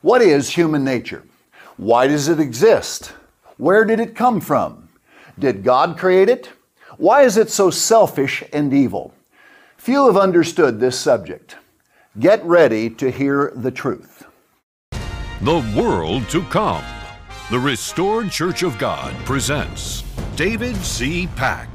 What is human nature? Why does it exist? Where did it come from? Did God create it? Why is it so selfish and evil? Few have understood this subject. Get ready to hear the truth. The world to come. The Restored Church of God presents David C. Pack.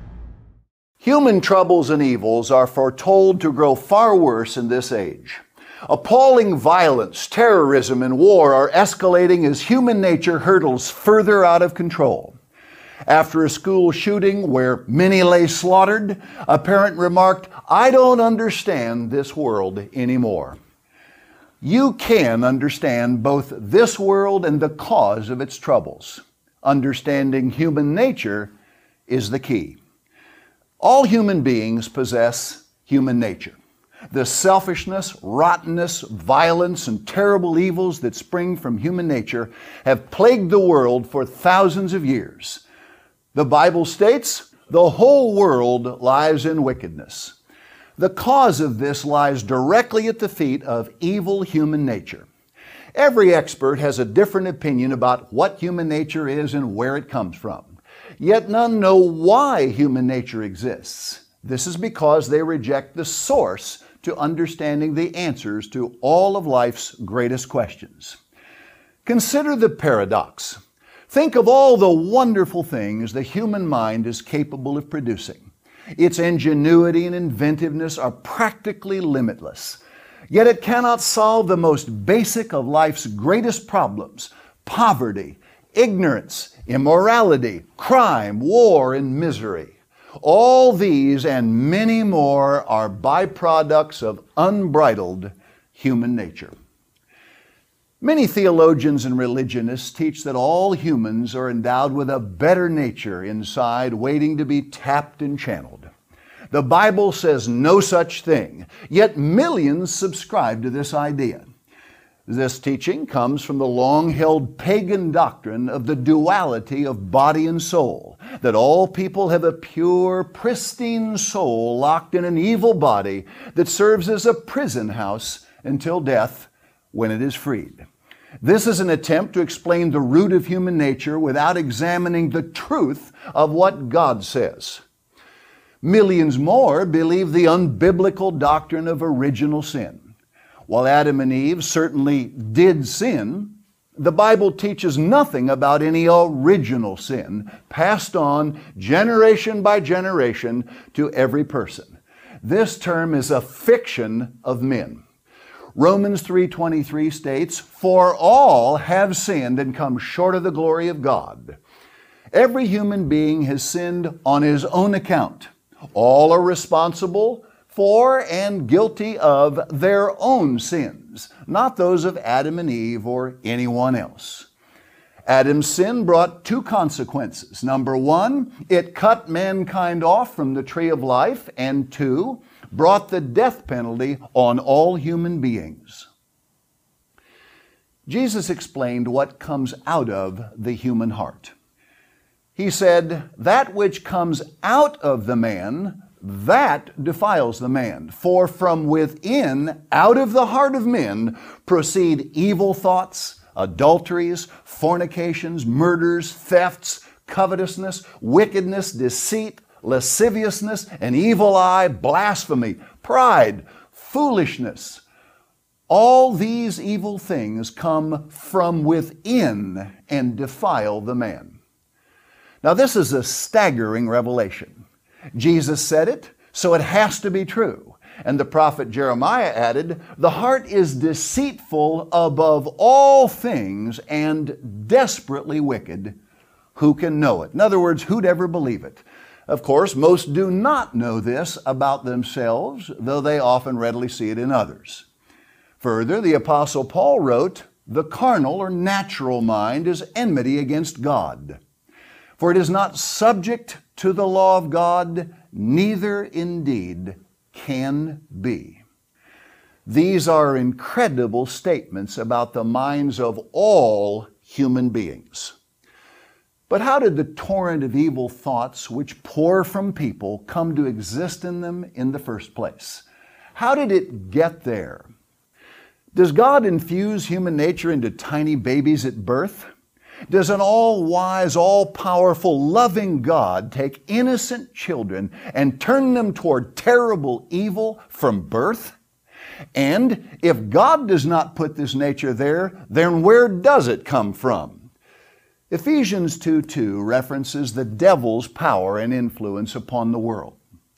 Human troubles and evils are foretold to grow far worse in this age. Appalling violence, terrorism, and war are escalating as human nature hurtles further out of control. After a school shooting where many lay slaughtered, a parent remarked, "I don't understand this world anymore." You can understand both this world and the cause of its troubles. Understanding human nature is the key. All human beings possess human nature. The selfishness, rottenness, violence, and terrible evils that spring from human nature have plagued the world for thousands of years. The Bible states, "The whole world lies in wickedness." The cause of this lies directly at the feet of evil human nature. Every expert has a different opinion about what human nature is and where it comes from. Yet none know why human nature exists. This is because they reject the source to understanding the answers to all of life's greatest questions. Consider the paradox. Think of all the wonderful things the human mind is capable of producing. Its ingenuity and inventiveness are practically limitless. Yet it cannot solve the most basic of life's greatest problems: poverty, ignorance, immorality, crime, war, and misery. All these and many more are byproducts of unbridled human nature. Many theologians and religionists teach that all humans are endowed with a better nature inside, waiting to be tapped and channeled. The Bible says no such thing, yet millions subscribe to this idea. This teaching comes from the long-held pagan doctrine of the duality of body and soul, that all people have a pure, pristine soul locked in an evil body that serves as a prison house until death, when it is freed. This is an attempt to explain the root of human nature without examining the truth of what God says. Millions more believe the unbiblical doctrine of original sin. While Adam and Eve certainly did sin, the Bible teaches nothing about any original sin passed on generation by generation to every person. This term is a fiction of men. Romans 3:23 states, "For all have sinned and come short of the glory of God." Every human being has sinned on his own account. All are responsible for and guilty of their own sins, not those of Adam and Eve or anyone else. Adam's sin brought two consequences. Number one, it cut mankind off from the tree of life, and two, brought the death penalty on all human beings. Jesus explained what comes out of the human heart. He said, "That which comes out of the man, that defiles the man. For from within, out of the heart of men, proceed evil thoughts, adulteries, fornications, murders, thefts, covetousness, wickedness, deceit, lasciviousness, an evil eye, blasphemy, pride, foolishness." All these evil things come from within and defile the man. Now, this is a staggering revelation. Jesus said it, so it has to be true. And the prophet Jeremiah added, "The heart is deceitful above all things and desperately wicked. Who can know it?" In other words, who'd ever believe it? Of course, most do not know this about themselves, though they often readily see it in others. Further, the Apostle Paul wrote, "The carnal or natural mind is enmity against God. For it is not subject to the law of God, neither indeed can be." These are incredible statements about the minds of all human beings. But how did the torrent of evil thoughts which pour from people come to exist in them in the first place? How did it get there? Does God infuse human nature into tiny babies at birth? Does an all-wise, all-powerful, loving God take innocent children and turn them toward terrible evil from birth? And if God does not put this nature there, then where does it come from? Ephesians 2:2 references the devil's power and influence upon the world.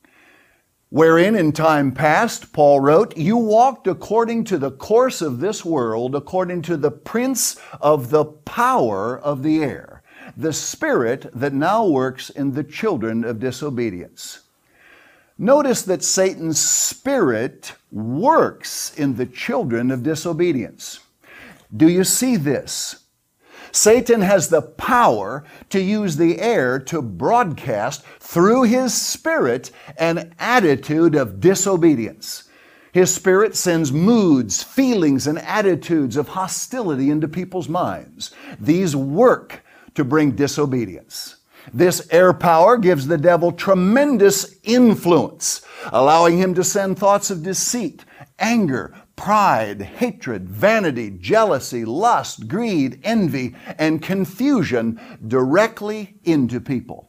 Wherein in time past, Paul wrote, you walked according to the course of this world, according to the prince of the power of the air, the spirit that now works in the children of disobedience. Notice that Satan's spirit works in the children of disobedience. Do you see this? Satan has the power to use the air to broadcast through his spirit an attitude of disobedience. His spirit sends moods, feelings, and attitudes of hostility into people's minds. These work to bring disobedience. This air power gives the devil tremendous influence, allowing him to send thoughts of deceit, anger, pride, hatred, vanity, jealousy, lust, greed, envy, and confusion directly into people.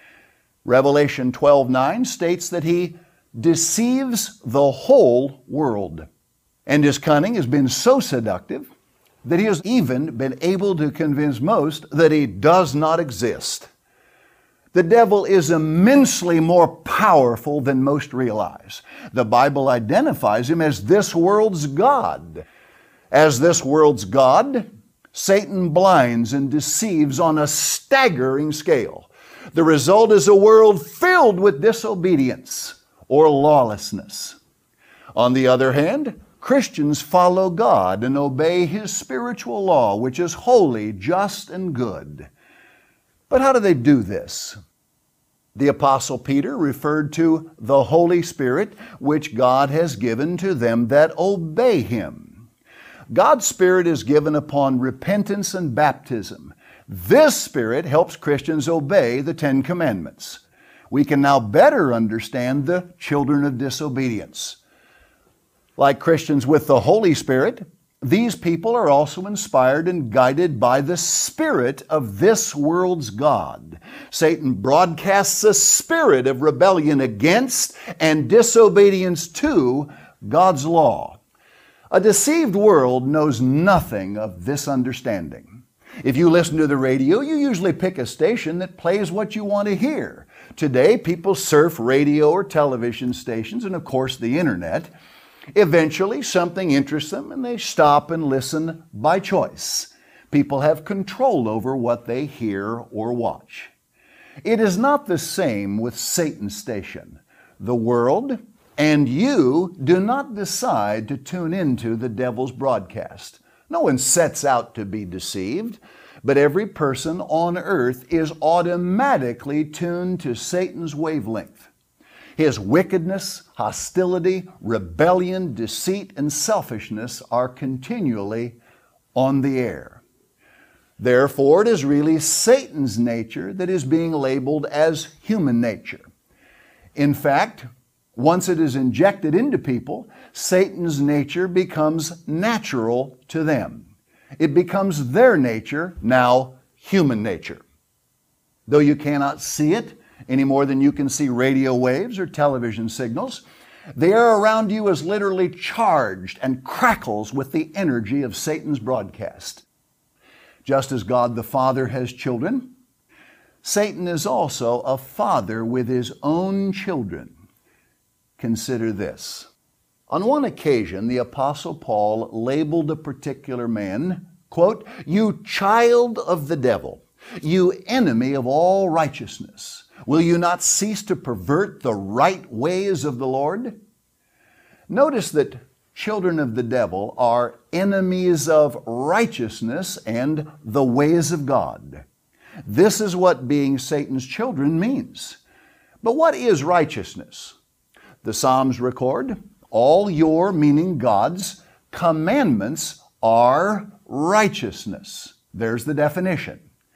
Revelation 12:9 states that he deceives the whole world. And his cunning has been so seductive that he has even been able to convince most that he does not exist. The devil is immensely more powerful than most realize. The Bible identifies him as this world's god. As this world's god, Satan blinds and deceives on a staggering scale. The result is a world filled with disobedience or lawlessness. On the other hand, Christians follow God and obey His spiritual law, which is holy, just, and good. But how do they do this? The Apostle Peter referred to the Holy Spirit, which God has given to them that obey Him. God's Spirit is given upon repentance and baptism. This Spirit helps Christians obey the Ten Commandments. We can now better understand the children of disobedience. Like Christians with the Holy Spirit, these people are also inspired and guided by the spirit of this world's god. Satan broadcasts a spirit of rebellion against and disobedience to God's law. A deceived world knows nothing of this understanding. If you listen to the radio, you usually pick a station that plays what you want to hear. Today, people surf radio or television stations and, of course, the internet. Eventually, something interests them and they stop and listen by choice. People have control over what they hear or watch. It is not the same with Satan's station. The world and you do not decide to tune into the devil's broadcast. No one sets out to be deceived, but every person on earth is automatically tuned to Satan's wavelength. His wickedness, hostility, rebellion, deceit, and selfishness are continually on the air. Therefore, it is really Satan's nature that is being labeled as human nature. In fact, once it is injected into people, Satan's nature becomes natural to them. It becomes their nature, now human nature. Though you cannot see it any more than you can see radio waves or television signals, the air around you is literally charged and crackles with the energy of Satan's broadcast. Just as God the Father has children, Satan is also a father with his own children. Consider this. On one occasion, the Apostle Paul labeled a particular man, quote, "You child of the devil, you enemy of all righteousness. Will you not cease to pervert the right ways of the Lord?" Notice that children of the devil are enemies of righteousness and the ways of God. This is what being Satan's children means. But what is righteousness? The Psalms record, all your, meaning God's, commandments are righteousness. There's the definition.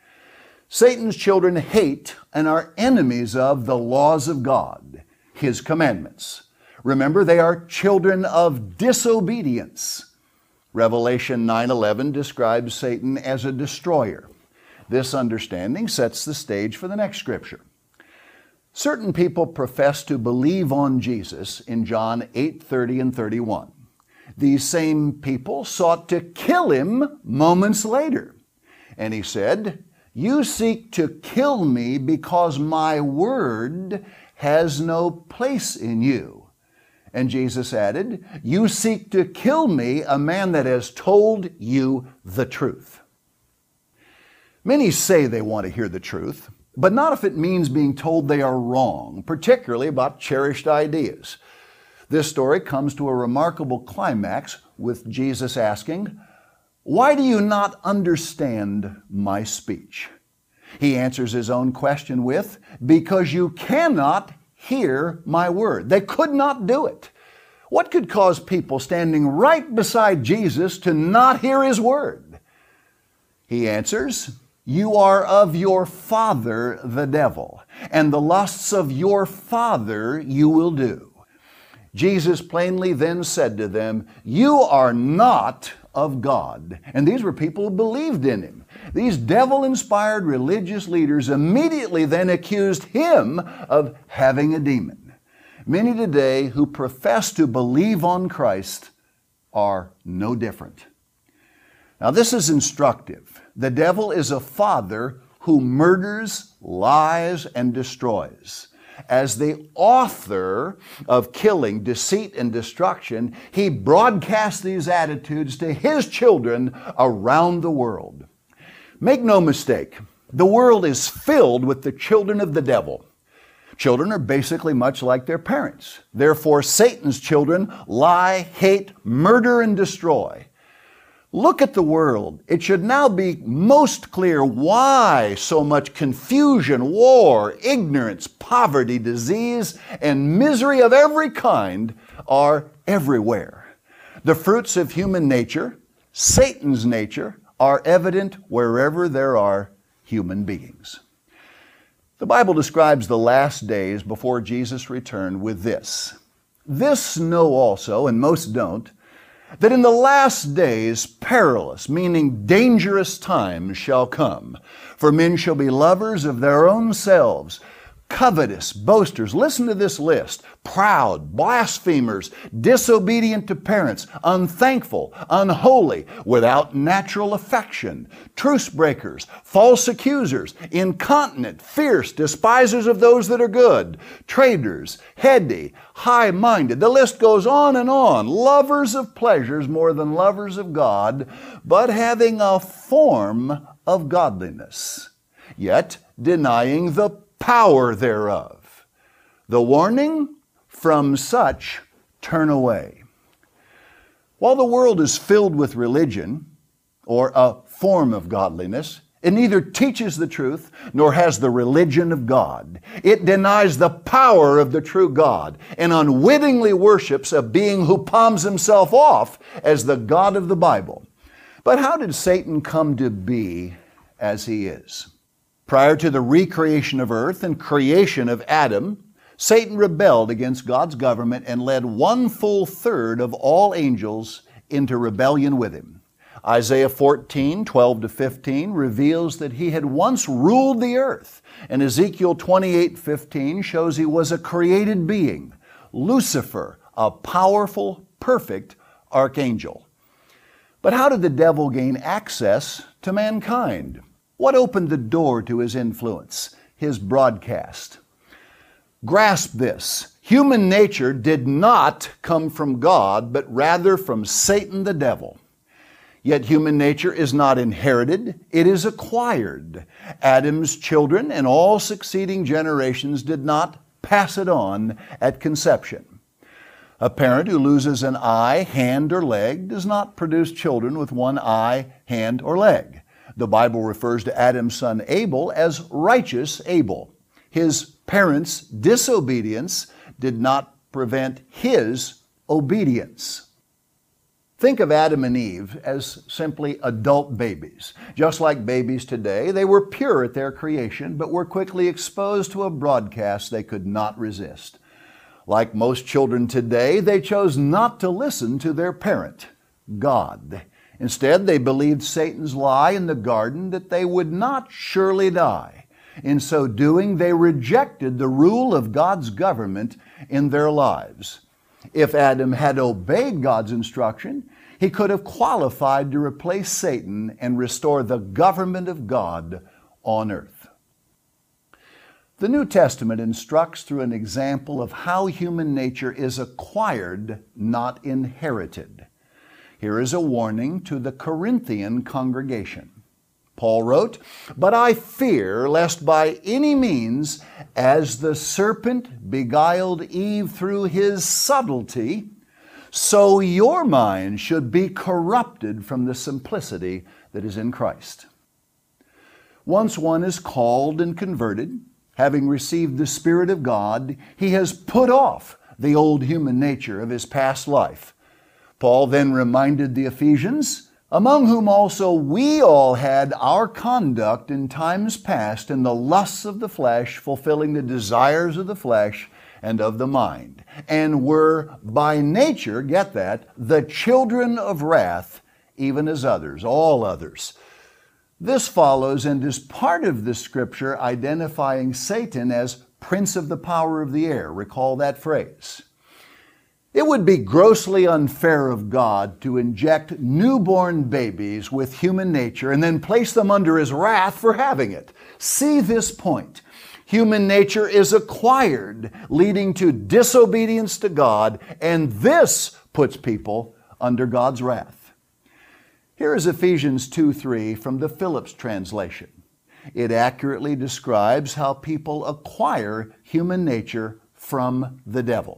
Satan's children hate and are enemies of the laws of God, His commandments. Remember, they are children of disobedience. Revelation 9:11 describes Satan as a destroyer. This understanding sets the stage for the next scripture. Certain people profess to believe on Jesus in John 8:30 and 31. These same people sought to kill him moments later. And he said, "You seek to kill me because my word has no place in you." And Jesus added, "You seek to kill me, a man that has told you the truth." Many say they want to hear the truth, but not if it means being told they are wrong, particularly about cherished ideas. This story comes to a remarkable climax with Jesus asking, "Why do you not understand my speech?" He answers his own question with, "Because you cannot hear my word." They could not do it. What could cause people standing right beside Jesus to not hear his word? He answers, "You are of your father, the devil, and the lusts of your father you will do." Jesus plainly then said to them, "You are not of God." And these were people who believed in him. These devil-inspired religious leaders immediately then accused him of having a demon. Many today who profess to believe on Christ are no different. Now this is instructive. The devil is a father who murders, lies, and destroys. As the author of killing, deceit, and destruction, he broadcasts these attitudes to his children around the world. Make no mistake, the world is filled with the children of the devil. Children are basically much like their parents. Therefore, Satan's children lie, hate, murder, and destroy. Look at the world. It should now be most clear why so much confusion, war, ignorance, poverty, disease, and misery of every kind are everywhere. The fruits of human nature, Satan's nature, are evident wherever there are human beings. The Bible describes the last days before Jesus' return with this. "This know also, and most don't, that in the last days perilous," meaning dangerous, times shall come. "For men shall be lovers of their own selves, covetous, boasters." Listen to this list: proud, blasphemers, disobedient to parents, unthankful, unholy, without natural affection, truce breakers, false accusers, incontinent, fierce, despisers of those that are good, traitors, heady, high-minded. The list goes on and on. Lovers of pleasures more than lovers of God, but having a form of godliness, yet denying the power thereof. The warning, from such turn away. While the world is filled with religion, or a form of godliness, it neither teaches the truth nor has the religion of God. It denies the power of the true God and unwittingly worships a being who palms himself off as the God of the Bible. But how did Satan come to be as he is? Prior to the recreation of earth and creation of Adam, Satan rebelled against God's government and led 1/3 of all angels into rebellion with him. Isaiah 14:12-15 reveals that he had once ruled the earth, and Ezekiel 28:15 shows he was a created being, Lucifer, a powerful, perfect archangel. But how did the devil gain access to mankind? What opened the door to his influence? His broadcast. Grasp this. Human nature did not come from God, but rather from Satan the devil. Yet human nature is not inherited, it is acquired. Adam's children and all succeeding generations did not pass it on at conception. A parent who loses an eye, hand, or leg does not produce children with one eye, hand, or leg. The Bible refers to Adam's son Abel as righteous Abel. His parents' disobedience did not prevent his obedience. Think of Adam and Eve as simply adult babies. Just like babies today, they were pure at their creation, but were quickly exposed to a broadcast they could not resist. Like most children today, they chose not to listen to their parent, God. Instead, they believed Satan's lie in the garden that they would not surely die. In so doing, they rejected the rule of God's government in their lives. If Adam had obeyed God's instruction, he could have qualified to replace Satan and restore the government of God on earth. The New Testament instructs through an example of how human nature is acquired, not inherited. Here is a warning to the Corinthian congregation. Paul wrote, "But I fear lest by any means, as the serpent beguiled Eve through his subtlety, so your mind should be corrupted from the simplicity that is in Christ." Once one is called and converted, having received the Spirit of God, he has put off the old human nature of his past life. Paul then reminded the Ephesians, "Among whom also we all had our conduct in times past in the lusts of the flesh, fulfilling the desires of the flesh and of the mind, and were by nature," get that, "the children of wrath, even as others," all others. This follows and is part of the scripture identifying Satan as prince of the power of the air. Recall that phrase. It would be grossly unfair of God to inject newborn babies with human nature and then place them under His wrath for having it. See this point. Human nature is acquired, leading to disobedience to God, and this puts people under God's wrath. Here is Ephesians 2:3 from the Phillips translation. It accurately describes how people acquire human nature from the devil.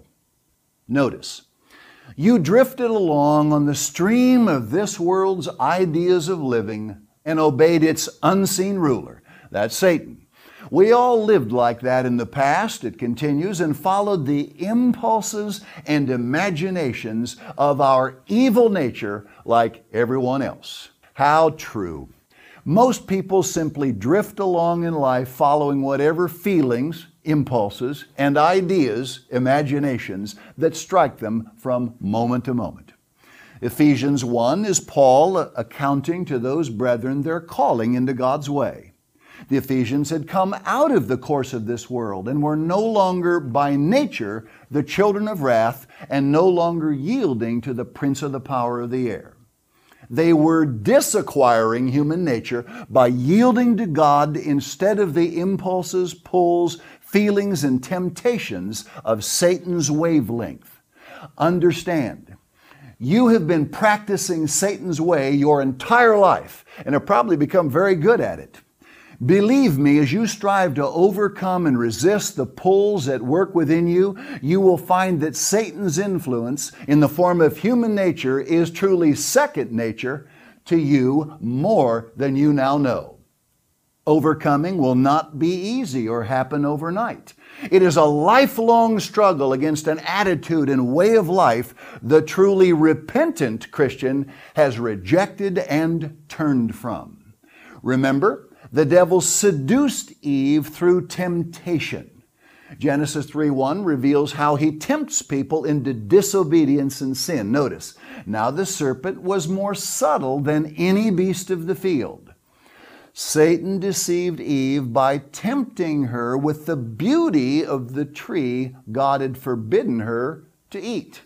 Notice, "You drifted along on the stream of this world's ideas of living and obeyed its unseen ruler." That's Satan. "We all lived like that in the past," it continues, "and followed the impulses and imaginations of our evil nature like everyone else." How true. Most people simply drift along in life following whatever feelings, impulses, and ideas, imaginations that strike them from moment to moment. Ephesians 1 is Paul accounting to those brethren their calling into God's way. The Ephesians had come out of the course of this world and were no longer by nature the children of wrath and no longer yielding to the prince of the power of the air. They were disacquiring human nature by yielding to God instead of the impulses, pulls, feelings, and temptations of Satan's wavelength. Understand, you have been practicing Satan's way your entire life and have probably become very good at it. Believe me, as you strive to overcome and resist the pulls at work within you, you will find that Satan's influence in the form of human nature is truly second nature to you more than you now know. Overcoming will not be easy or happen overnight. It is a lifelong struggle against an attitude and way of life the truly repentant Christian has rejected and turned from. Remember, the devil seduced Eve through temptation. Genesis 3:1 reveals how he tempts people into disobedience and sin. Notice, "Now the serpent was more subtle than any beast of the field." Satan deceived Eve by tempting her with the beauty of the tree God had forbidden her to eat.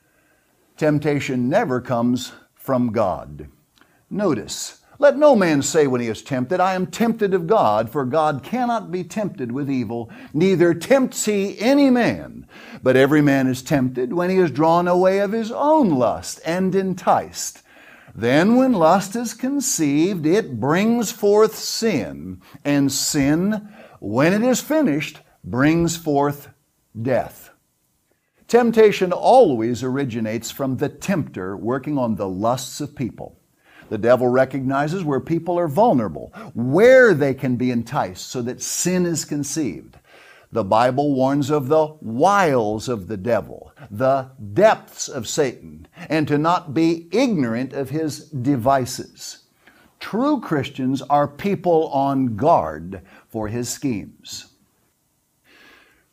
Temptation never comes from God. Notice, "Let no man say when he is tempted, I am tempted of God, for God cannot be tempted with evil, neither tempts he any man. But every man is tempted when he is drawn away of his own lust and enticed. Then when lust is conceived, it brings forth sin, and sin, when it is finished, brings forth death." Temptation always originates from the tempter working on the lusts of people. The devil recognizes where people are vulnerable, where they can be enticed so that sin is conceived. The Bible warns of the wiles of the devil, the depths of Satan, and to not be ignorant of his devices. True Christians are people on guard for his schemes.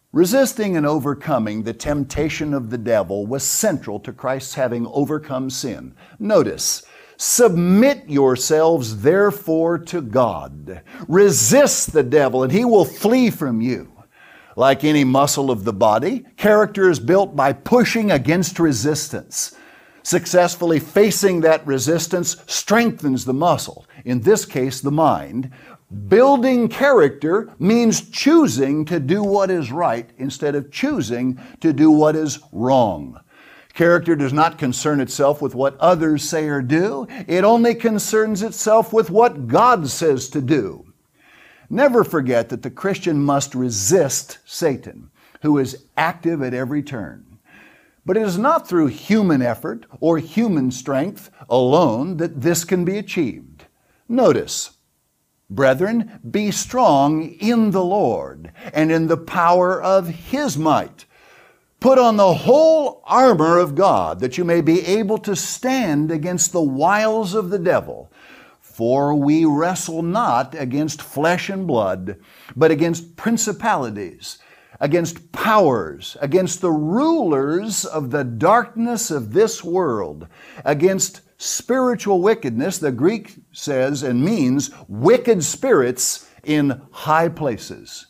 Resisting and overcoming the temptation of the devil was central to Christ's having overcome sin. Notice, submit yourselves therefore to God. Resist the devil and he will flee from you. Like any muscle of the body, character is built by pushing against resistance. Successfully facing that resistance strengthens the muscle, in this case the mind. Building character means choosing to do what is right instead of choosing to do what is wrong. Character does not concern itself with what others say or do. It only concerns itself with what God says to do. Never forget that the Christian must resist Satan, who is active at every turn. But it is not through human effort or human strength alone that this can be achieved. Notice, brethren, be strong in the Lord and in the power of His might. Put on the whole armor of God that you may be able to stand against the wiles of the devil. For we wrestle not against flesh and blood, but against principalities, against powers, against the rulers of the darkness of this world, against spiritual wickedness, the Greek says and means wicked spirits in high places.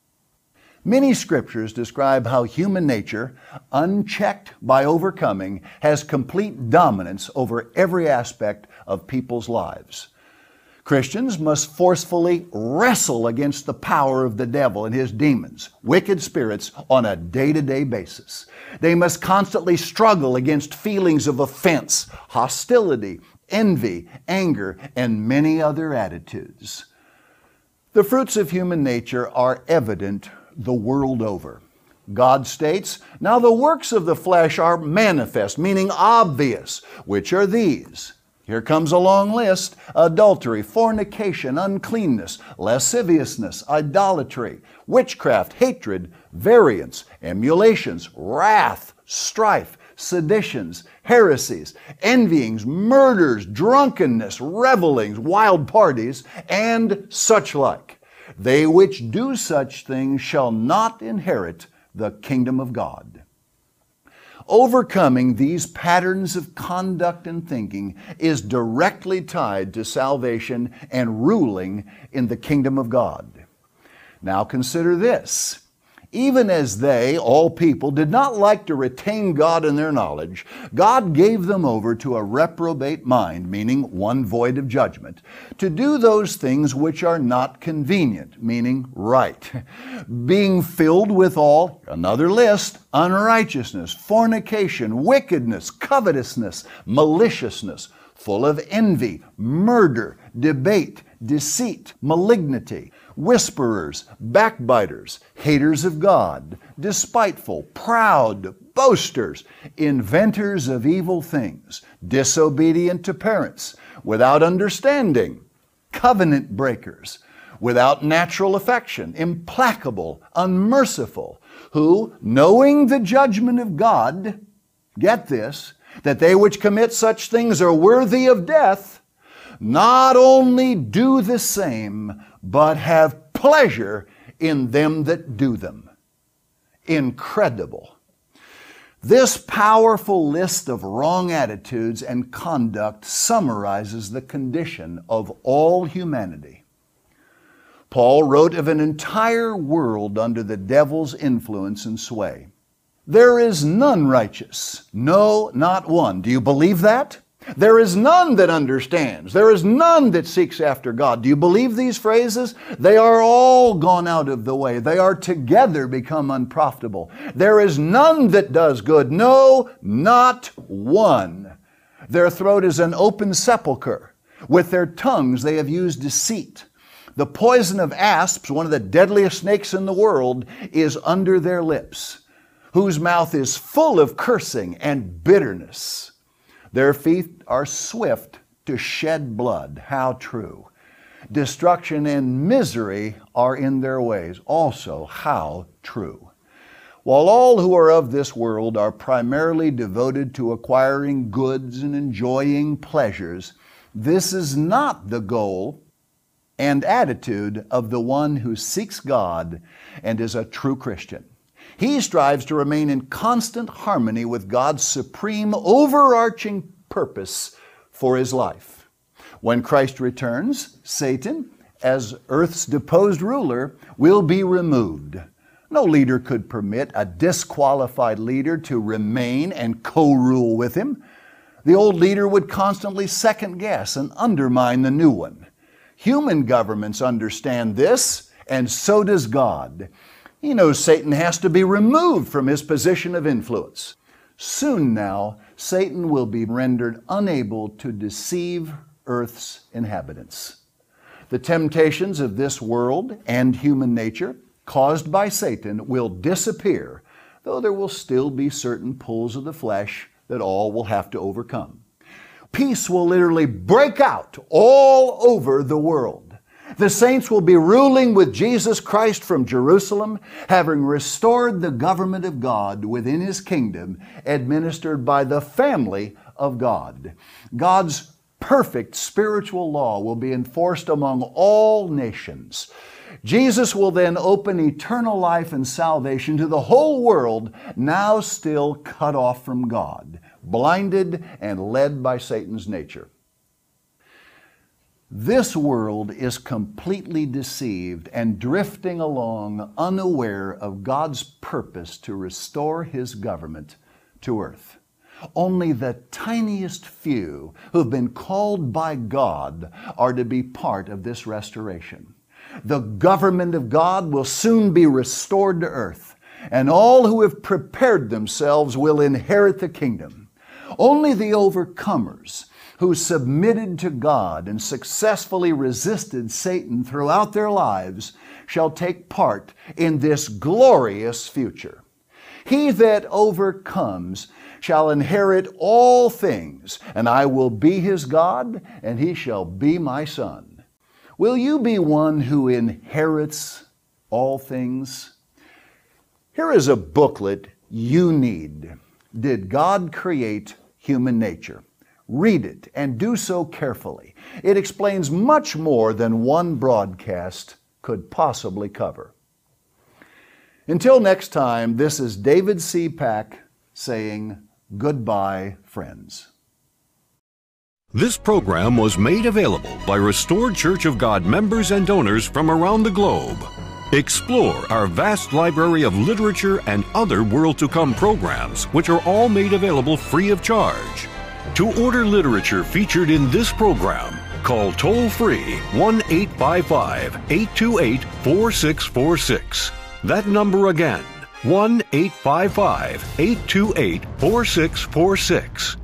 Many scriptures describe how human nature, unchecked by overcoming, has complete dominance over every aspect of people's lives. Christians must forcefully wrestle against the power of the devil and his demons, wicked spirits, on a day-to-day basis. They must constantly struggle against feelings of offense, hostility, envy, anger, and many other attitudes. The fruits of human nature are evident the world over. God states, "Now the works of the flesh are manifest," meaning obvious, which are these. Here comes a long list: adultery, fornication, uncleanness, lasciviousness, idolatry, witchcraft, hatred, variance, emulations, wrath, strife, seditions, heresies, envyings, murders, drunkenness, revelings, wild parties, and such like. They which do such things shall not inherit the kingdom of God. Overcoming these patterns of conduct and thinking is directly tied to salvation and ruling in the kingdom of God. Now consider this. Even as they, all people, did not like to retain God in their knowledge, God gave them over to a reprobate mind, meaning one void of judgment, to do those things which are not convenient, meaning right, being filled with all, another list, unrighteousness, fornication, wickedness, covetousness, maliciousness, full of envy, murder, debate, deceit, malignity, whisperers, backbiters, haters of God, despiteful, proud, boasters, inventors of evil things, disobedient to parents, without understanding, covenant breakers, without natural affection, implacable, unmerciful, who, knowing the judgment of God, get this, that they which commit such things are worthy of death, not only do the same, but have pleasure in them that do them. Incredible. This powerful list of wrong attitudes and conduct summarizes the condition of all humanity. Paul wrote of an entire world under the devil's influence and sway. There is none righteous, no, not one. Do you believe that? There is none that understands. There is none that seeks after God. Do you believe these phrases? They are all gone out of the way. They are together become unprofitable. There is none that does good. No, not one. Their throat is an open sepulcher. With their tongues they have used deceit. The poison of asps, one of the deadliest snakes in the world, is under their lips, whose mouth is full of cursing and bitterness. Their feet are swift to shed blood. How true. Destruction and misery are in their ways. Also, how true. While all who are of this world are primarily devoted to acquiring goods and enjoying pleasures, this is not the goal and attitude of the one who seeks God and is a true Christian. He strives to remain in constant harmony with God's supreme, overarching purpose for his life. When Christ returns, Satan, as earth's deposed ruler, will be removed. No leader could permit a disqualified leader to remain and co-rule with him. The old leader would constantly second-guess and undermine the new one. Human governments understand this, and so does God. He knows Satan has to be removed from his position of influence. Soon now, Satan will be rendered unable to deceive earth's inhabitants. The temptations of this world and human nature caused by Satan will disappear, though there will still be certain pulls of the flesh that all will have to overcome. Peace will literally break out all over the world. The saints will be ruling with Jesus Christ from Jerusalem, having restored the government of God within his kingdom, administered by the family of God. God's perfect spiritual law will be enforced among all nations. Jesus will then open eternal life and salvation to the whole world, now still cut off from God, blinded and led by Satan's nature. This world is completely deceived and drifting along unaware of God's purpose to restore his government to earth. Only the tiniest few who've been called by God are to be part of this restoration. The government of God will soon be restored to earth, and all who have prepared themselves will inherit the kingdom. Only the overcomers who submitted to God and successfully resisted Satan throughout their lives shall take part in this glorious future. He that overcomes shall inherit all things, and I will be his God, and he shall be my son. Will you be one who inherits all things? Here is a booklet you need. Did God create human nature? Read it and do so carefully. It explains much more than one broadcast could possibly cover. Until next time, this is David C. Pack saying goodbye, friends. This program was made available by Restored Church of God members and donors from around the globe. Explore our vast library of literature and other World to Come programs, which are all made available free of charge. To order literature featured in this program, call toll-free 1-855-828-4646. That number again, 1-855-828-4646.